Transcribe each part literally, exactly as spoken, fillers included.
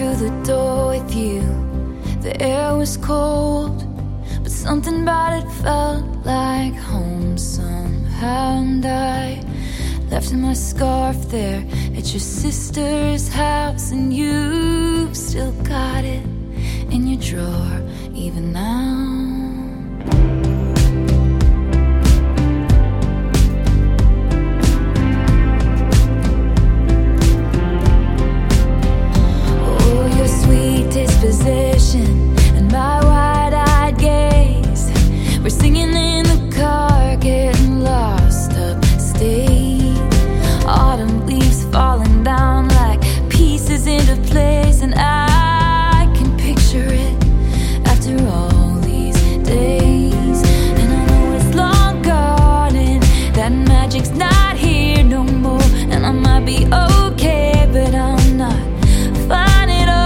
through the door with you. The air was cold, but something about it felt like home somehow. And I left my scarf there at your sister's house, and you've still got it in your drawer even now. Disposition and my wide-eyed gaze, we're singing in the car, getting lost upstate. Autumn leaves falling down like pieces into place, and I can picture it after all these days. And I know it's long gone and that magic's not here no more, and I might be okay, but I'm not fine at all.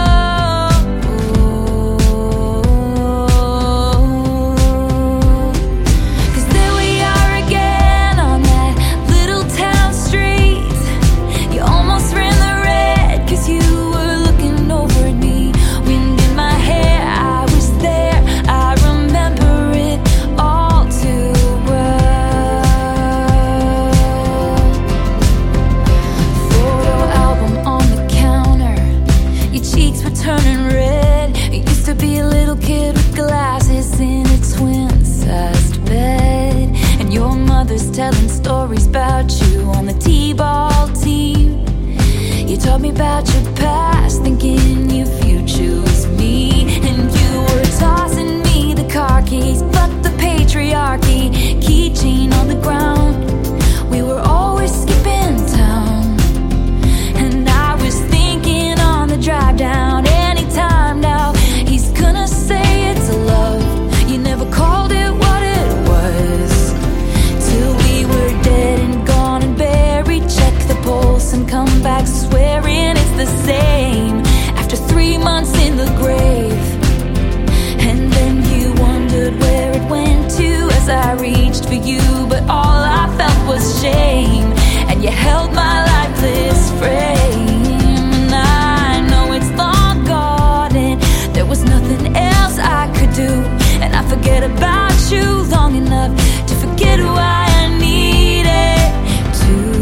Turning red. You used to be a little kid with glasses in a twin-sized bed, and your mother's telling stories about you on the t-ball team. You told me about your past, thinking your future was me, and you were tossing me the car keys, but the patriarchy, keychain on the ground. We were always skipping town, and I was thinking on the drive down, time now he's gonna say it's love. You never called it what it was till we were dead and gone and buried. Check the pulse and come back swearing it's the same after three months in the grave. And then you wondered where it went to as I reached for you, but all I felt was shame, and you held my lifeless frame. And I know it's long gone, there was nothing else I could do, and I forget about you long enough to forget why I needed to.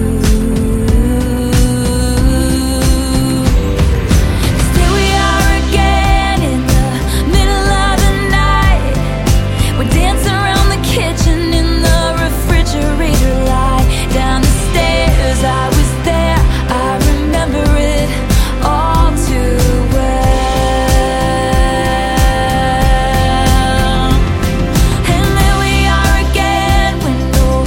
'Cause here we are again in the middle of the night. We're dancing around the kitchen in the refrigerator light. Down the stairs, I was there, I remember it all too well. And then we are again, window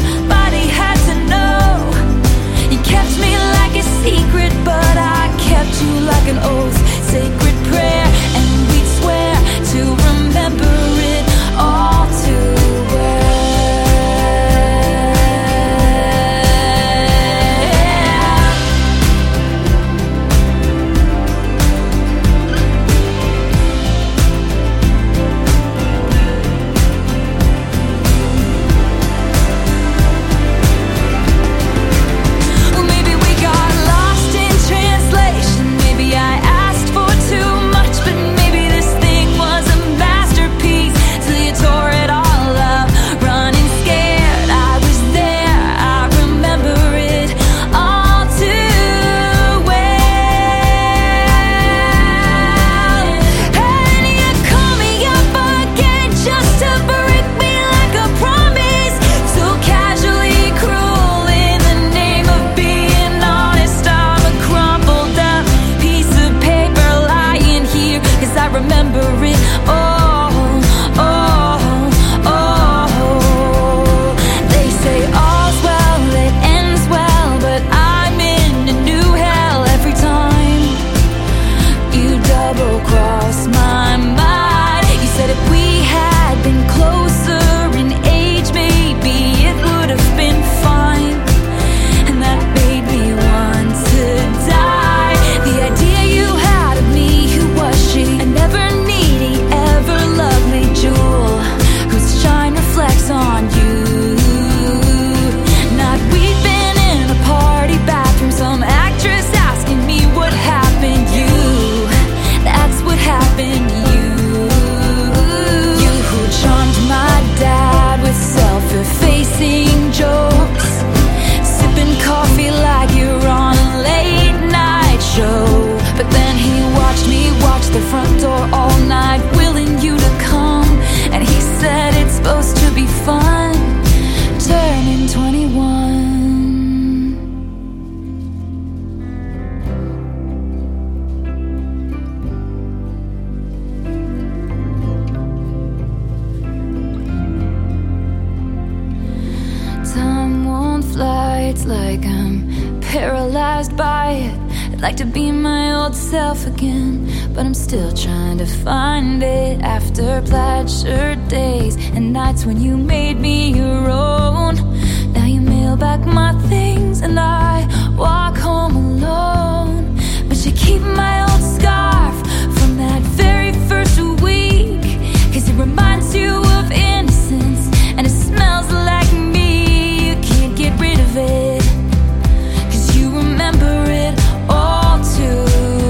It's like I'm paralyzed by it. I'd like to be my old self again, but I'm still trying to find it. After plaid shirt days and nights when you made me your own, now you mail back my things and I walk home alone. But you keep my old scarf from that very first week, 'cause it reminds you of innocence and it smells like me. You can't get rid of it, 'cause you remember it all too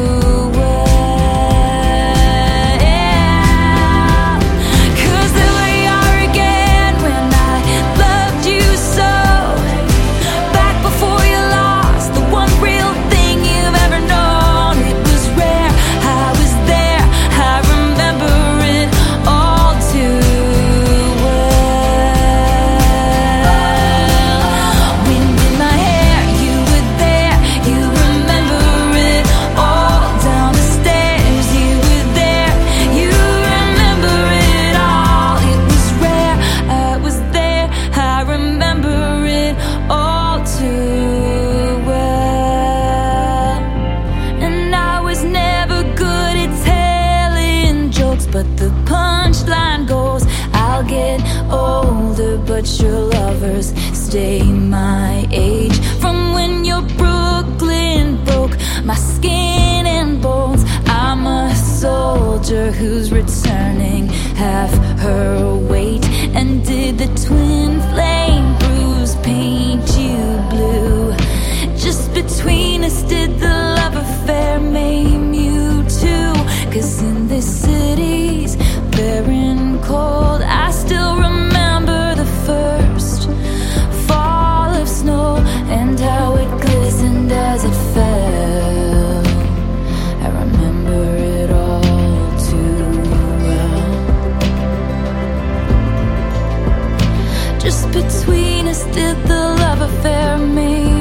well. Yeah. 'Cause there we are again when I loved you so, back before you lost the one real thing you've ever known. It was rare, I was there, I remember it all too well. Wind in my hair, you were there, you remember it all. Down the stairs, you were there, you remember it all. It was rare, I was there, I remember it all too well. And I was never good at telling jokes, but the punchline goes, I'll get older, but your lovers stay my age. From when your Brooklyn broke my skin and bones, I'm a soldier who's returning half her weight. And did the twin flame bruise paint you blue? Just between us, did the love affair maim you too? 'Cause in this city's barren cold, I still remember the first fall of snow and how it glistened as it fell. I remember it all too well. Just between us, did the love affair maim